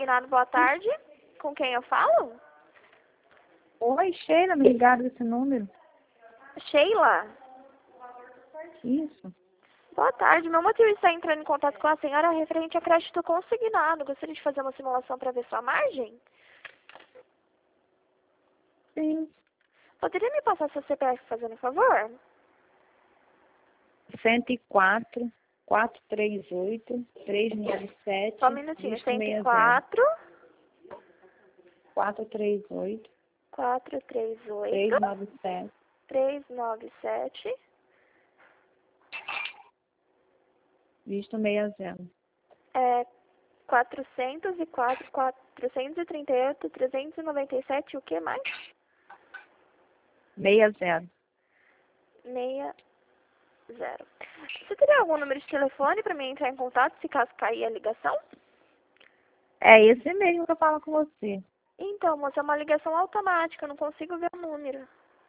consignado, boa tarde. Com quem eu falo? Oi, Sheila, me ligaram desse número. Sheila. Isso. Boa tarde. Meu motorista está entrando em contato com a senhora referente a crédito consignado. Gostaria de fazer uma simulação para ver sua margem? Sim. Poderia me passar seu CPF, fazendo um favor? 104 438 397. Só um minutinho. dígito 60. 104 438 438 397. 397 dígito 60. 404 438 397. O que mais? 60. 60. Você teria algum número de telefone para mim entrar em contato se caso cair a ligação? É esse mesmo que eu falo com você. Então, moça, é uma ligação automática, eu não consigo ver o número.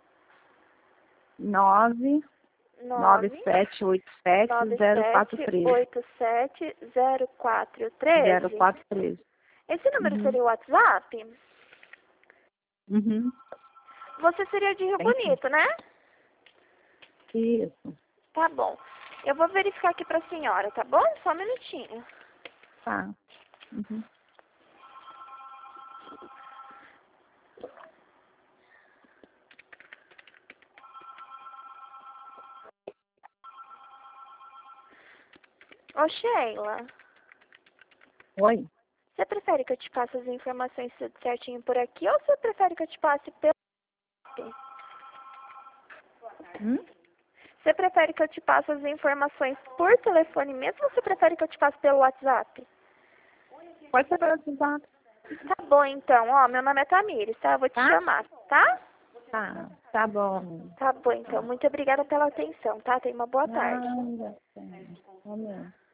9 9787 0413. 9787 0413. 0413. Esse número seria o WhatsApp? Uhum. Você seria de Rio Tem sim. Bonito, né? Isso. Tá bom. Eu vou verificar aqui pra senhora, tá bom? Só um minutinho. Tá. Uhum. Ô, Sheila, Oi? você prefere que eu te passe as informações tudo certinho por aqui ou você prefere que eu te passe pelo WhatsApp? Você prefere que eu te passe as informações por telefone mesmo ou você prefere que eu te passe pelo WhatsApp? Pode ser pelo WhatsApp. Tá bom, então. Ó, meu nome é Tamires, tá? Eu vou te Tá? chamar, tá? Tá bom. Tá bom, então. Muito obrigada pela atenção, tá? Tenha uma boa tarde. Nada. Amém.